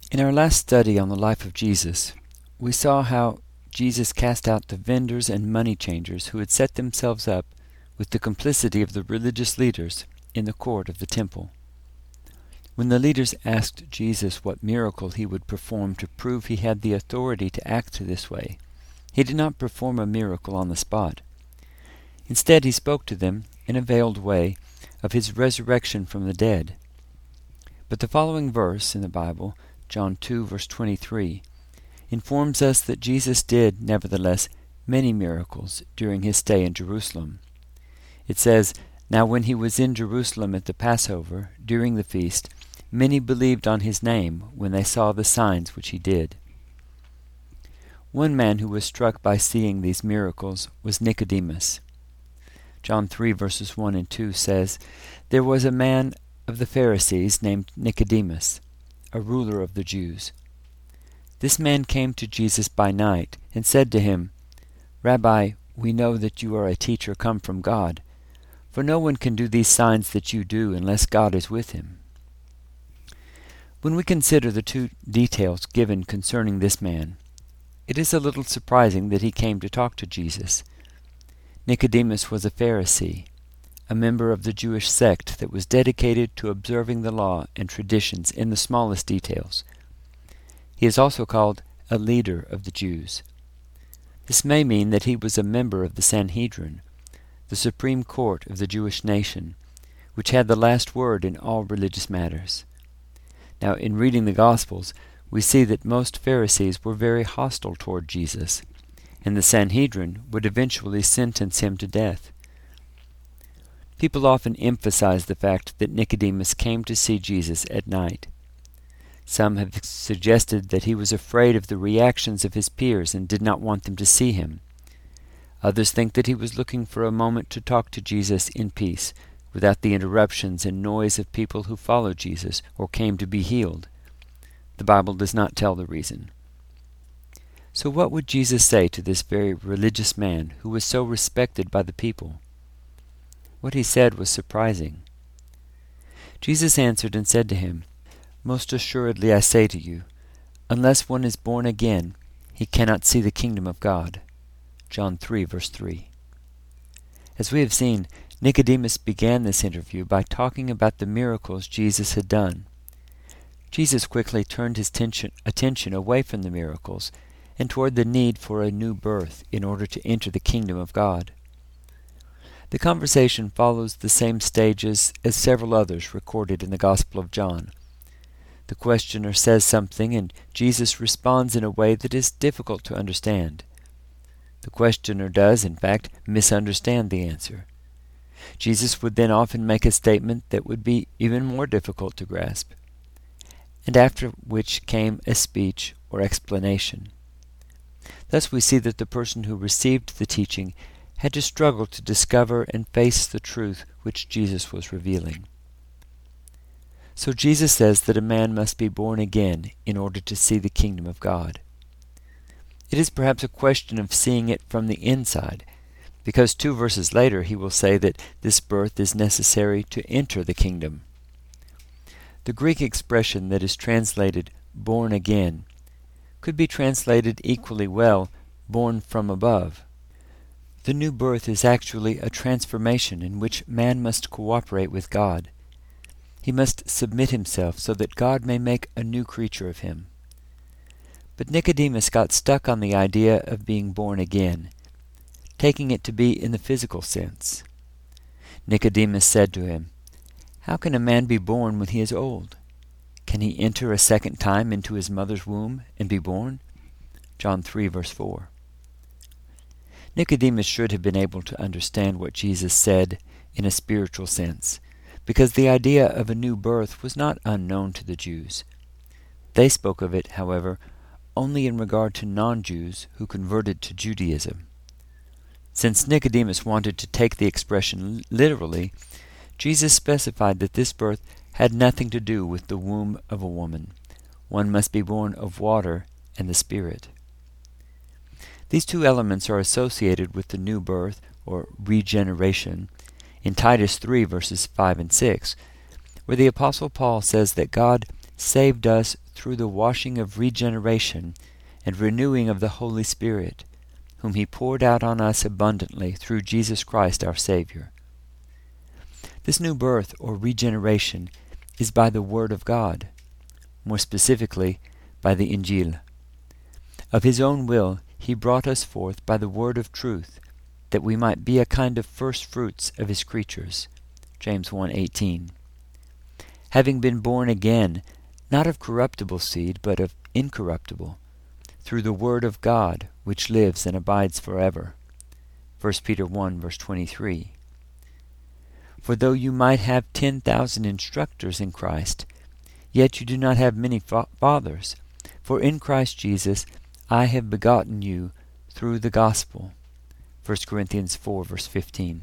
In our last study on the life of Jesus, we saw how Jesus cast out the vendors and money changers who had set themselves up with the complicity of the religious leaders in the court of the temple. When the leaders asked Jesus what miracle he would perform to prove he had the authority to act this way, he did not perform a miracle on the spot. Instead, he spoke to them in a veiled way of his resurrection from the dead. But the following verse in the Bible, John 2, verse 23, informs us that Jesus did, nevertheless, many miracles during his stay in Jerusalem. It says, "Now when he was in Jerusalem at the Passover, during the feast, many believed on his name when they saw the signs which he did." One man who was struck by seeing these miracles was Nicodemus. John 3, verses 1 and 2 says, "There was a man of the Pharisees named Nicodemus, a ruler of the Jews. This man came to Jesus by night and said to him, 'Rabbi, we know that you are a teacher come from God, for no one can do these signs that you do unless God is with him.'" When we consider the two details given concerning this man, it is a little surprising that he came to talk to Jesus. Nicodemus was a Pharisee, a member of the Jewish sect that was dedicated to observing the law and traditions in the smallest details. He is also called a leader of the Jews. This may mean that he was a member of the Sanhedrin, the supreme court of the Jewish nation, which had the last word in all religious matters. Now, in reading the Gospels, we see that most Pharisees were very hostile toward Jesus, and the Sanhedrin would eventually sentence him to death. People often emphasize the fact that Nicodemus came to see Jesus at night. Some have suggested that he was afraid of the reactions of his peers and did not want them to see him. Others think that he was looking for a moment to talk to Jesus in peace, without the interruptions and noise of people who followed Jesus or came to be healed. The Bible does not tell the reason. So what would Jesus say to this very religious man who was so respected by the people? What he said was surprising. Jesus answered and said to him, "Most assuredly I say to you, unless one is born again, he cannot see the kingdom of God." John 3, verse 3. As we have seen, Nicodemus began this interview by talking about the miracles Jesus had done. Jesus quickly turned his attention away from the miracles and toward the need for a new birth in order to enter the kingdom of God. The conversation follows the same stages as several others recorded in the Gospel of John. The questioner says something, and Jesus responds in a way that is difficult to understand. The questioner does, in fact, misunderstand the answer. Jesus would then often make a statement that would be even more difficult to grasp, and after which came a speech or explanation. Thus we see that the person who received the teaching had to struggle to discover and face the truth which Jesus was revealing. So Jesus says that a man must be born again in order to see the kingdom of God. It is perhaps a question of seeing it from the inside, because 2 verses later he will say that this birth is necessary to enter the kingdom. The Greek expression that is translated "born again" could be translated equally well "born from above." The new birth is actually a transformation in which man must cooperate with God. He must submit himself so that God may make a new creature of him. But Nicodemus got stuck on the idea of being born again, taking it to be in the physical sense. Nicodemus said to him, "How can a man be born when he is old? Can he enter a second time into his mother's womb and be born?" John 3, verse 4. Nicodemus should have been able to understand what Jesus said in a spiritual sense, because the idea of a new birth was not unknown to the Jews. They spoke of it, however, only in regard to non-Jews who converted to Judaism. Since Nicodemus wanted to take the expression literally, Jesus specified that this birth had nothing to do with the womb of a woman. One must be born of water and the Spirit. These two elements are associated with the new birth, or regeneration, in Titus 3, verses 5 and 6, where the Apostle Paul says that God saved us through the washing of regeneration and renewing of the Holy Spirit, whom he poured out on us abundantly through Jesus Christ our Savior. This new birth or regeneration is by the Word of God, more specifically by the Injil. Of his own will he brought us forth by the word of truth, that we might be a kind of first fruits of his creatures. James 1:18. Having been born again, not of corruptible seed, but of incorruptible, through the word of God, which lives and abides forever. 1 Peter 1, verse 23. For though you might have 10,000 instructors in Christ, yet you do not have many fathers. For in Christ Jesus I have begotten you through the gospel. 1 Corinthians 4, verse 15.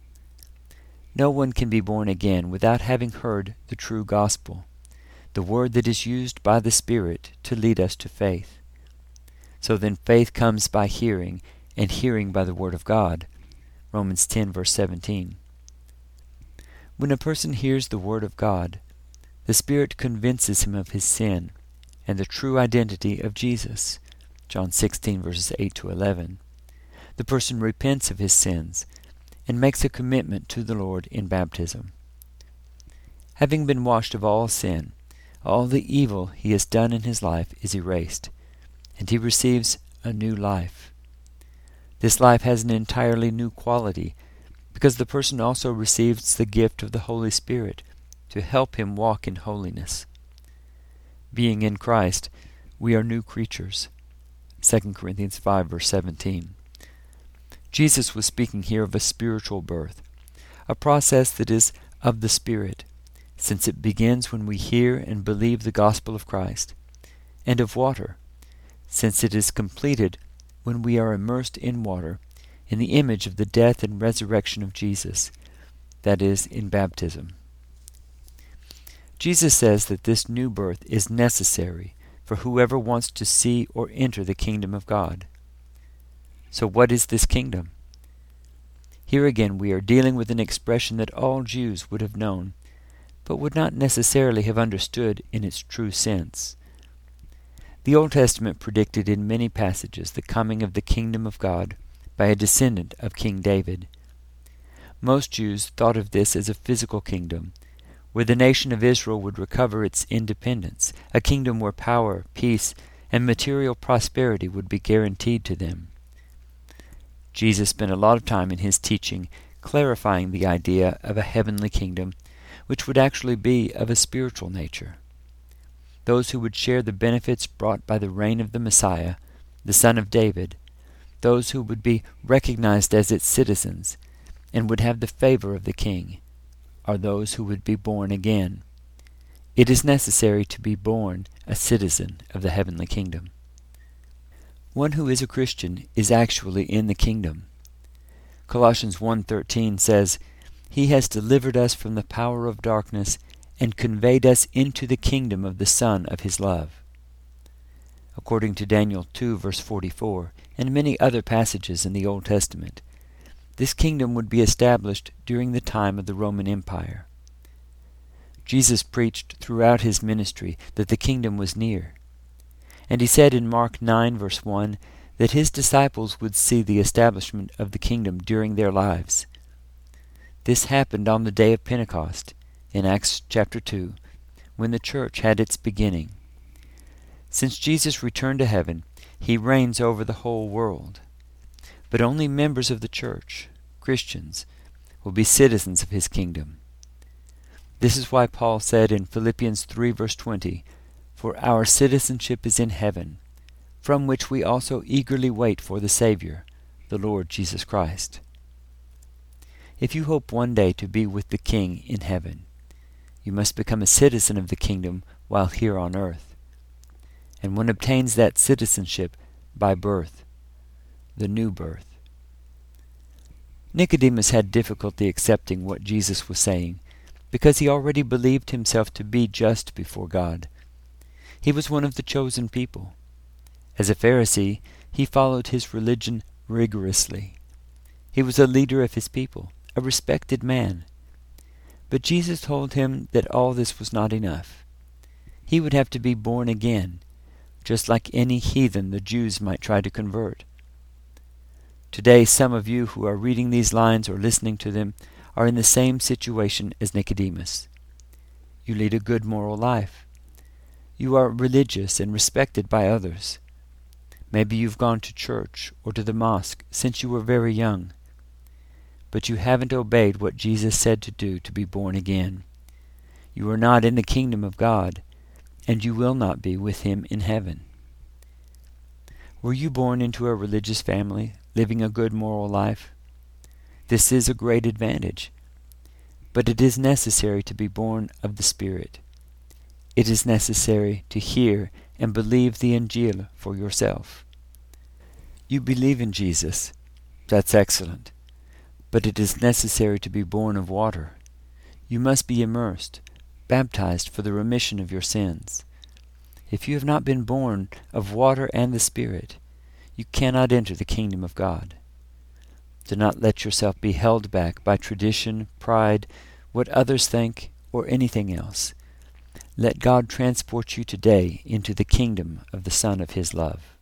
No one can be born again without having heard the true gospel, the word that is used by the Spirit to lead us to faith. So then faith comes by hearing, and hearing by the word of God. Romans 10, verse 17. When a person hears the word of God, the Spirit convinces him of his sin and the true identity of Jesus. John 16, verses 8 to 11. The person repents of his sins and makes a commitment to the Lord in baptism. Having been washed of all sin, all the evil he has done in his life is erased, and he receives a new life. This life has an entirely new quality, because the person also receives the gift of the Holy Spirit to help him walk in holiness. Being in Christ, we are new creatures. 2 Corinthians 5, verse 17. Jesus was speaking here of a spiritual birth, a process that is of the Spirit, since it begins when we hear and believe the gospel of Christ, and of water, since it is completed when we are immersed in water in the image of the death and resurrection of Jesus, that is, in baptism. Jesus says that this new birth is necessary for whoever wants to see or enter the kingdom of God. So what is this kingdom? Here again we are dealing with an expression that all Jews would have known, but would not necessarily have understood in its true sense. The Old Testament predicted in many passages the coming of the kingdom of God by a descendant of King David. Most Jews thought of this as a physical kingdom, where the nation of Israel would recover its independence, a kingdom where power, peace, and material prosperity would be guaranteed to them. Jesus spent a lot of time in his teaching clarifying the idea of a heavenly kingdom, which would actually be of a spiritual nature. Those who would share the benefits brought by the reign of the Messiah, the Son of David, those who would be recognized as its citizens and would have the favor of the king, are those who would be born again. It is necessary to be born a citizen of the heavenly kingdom. One who is a Christian is actually in the kingdom. Colossians 1:13 says, "He has delivered us from the power of darkness and conveyed us into the kingdom of the Son of his love." According to Daniel 2, verse 44, and many other passages in the Old Testament, this kingdom would be established during the time of the Roman Empire. Jesus preached throughout his ministry that the kingdom was near. And he said in Mark 9, verse 1, that his disciples would see the establishment of the kingdom during their lives. This happened on the day of Pentecost, in Acts chapter 2, when the church had its beginning. Since Jesus returned to heaven, he reigns over the whole world. But only members of the church, Christians, will be citizens of his kingdom. This is why Paul said in Philippians 3, verse 20, "For our citizenship is in heaven, from which we also eagerly wait for the Savior, the Lord Jesus Christ." If you hope one day to be with the King in heaven, you must become a citizen of the kingdom while here on earth. And one obtains that citizenship by birth, the new birth. Nicodemus had difficulty accepting what Jesus was saying, because he already believed himself to be just before God. He was one of the chosen people. As a Pharisee, he followed his religion rigorously. He was a leader of his people, a respected man. But Jesus told him that all this was not enough. He would have to be born again, just like any heathen the Jews might try to convert. Today, some of you who are reading these lines or listening to them are in the same situation as Nicodemus. You lead a good moral life. You are religious and respected by others. Maybe you've gone to church or to the mosque since you were very young. But you haven't obeyed what Jesus said to do to be born again. You are not in the kingdom of God, and you will not be with Him in heaven. Were you born into a religious family, living a good moral life? This is a great advantage. But it is necessary to be born of the Spirit. It is necessary to hear and believe the Injil for yourself. You believe in Jesus. That's excellent. But it is necessary to be born of water. You must be immersed, baptized for the remission of your sins. If you have not been born of water and the Spirit, you cannot enter the kingdom of God. Do not let yourself be held back by tradition, pride, what others think, or anything else. Let God transport you today into the kingdom of the Son of His love.